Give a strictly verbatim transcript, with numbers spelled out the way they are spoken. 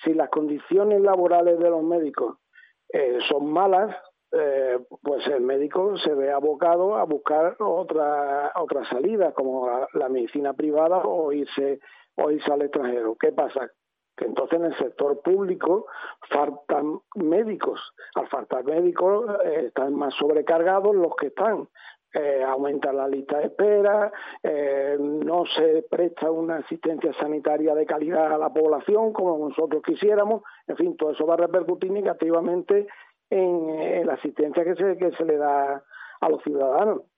si las condiciones laborales de los médicos eh, son malas, eh, pues el médico se ve abocado a buscar otra otra salida, como la, la medicina privada o irse, o irse al extranjero. ¿Qué pasa? Que entonces en el sector público faltan médicos. Al faltar médicos eh, están más sobrecargados los que están. Eh, aumenta la lista de espera, eh, no se presta una asistencia sanitaria de calidad a la población como nosotros quisiéramos. En fin, todo eso va a repercutir negativamente en, en la asistencia que se, que se le da a los ciudadanos.